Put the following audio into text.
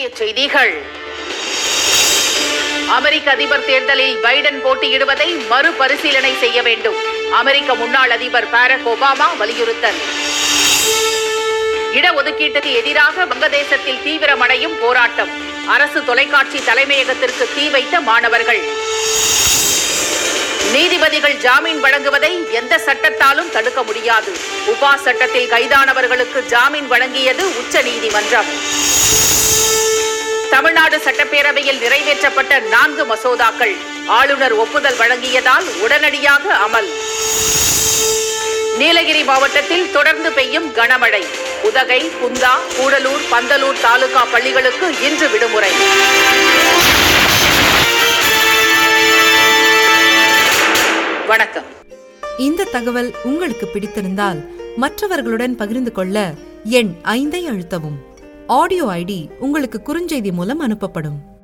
செய்திகள். அமெரிக்க அதிபர் தேர்தலில் பைடன் போட்டியிடுவதை மறுபரிசீலனை செய்ய வேண்டும். அமெரிக்க முன்னாள் அதிபர் பாரக் ஒபாமா வலியுறுத்தல். இடஒதுக்கீட்டுக்கு எதிராக வங்கதேசத்தில் தீவிரமடையும் போராட்டம். அரசு தொலைக்காட்சி தலைமையகத்திற்கு தீ வைத்த மாணவர்கள். நீதிபதிகள் ஜாமீன் வழங்குவதை எந்த சட்டத்தாலும் தடுக்க முடியாது. உபா சட்டத்தில் கைதானவர்களுக்கு ஜாமீன் வழங்கியது உச்சநீதிமன்றம். தமிழ்நாடு சட்டப்பேரவையில் நிறைவேற்றப்பட்ட 4 மசோதாக்கள் ஆளுநர் ஒப்புதல் வழங்கியதால் உடனடியாக அமல். நீலகிரி மாவட்டத்தில் தொடர்ந்து பெய்யும் கனமழை. உதகை, குந்தா, கூடலூர், பந்தலூர் தாலுகா பள்ளிகளுக்கு இன்று விடுமுறை. வணக்கம். இந்த தகவல் உங்களுக்கு பிடித்திருந்தால் மற்றவர்களுடன் பகிர்ந்து கொள்ள எண் 5 அழுத்தவும். ஆடியோ ஐடி உங்களுக்கு குறுஞ்செய்தி மூலம் அனுப்பப்படும்.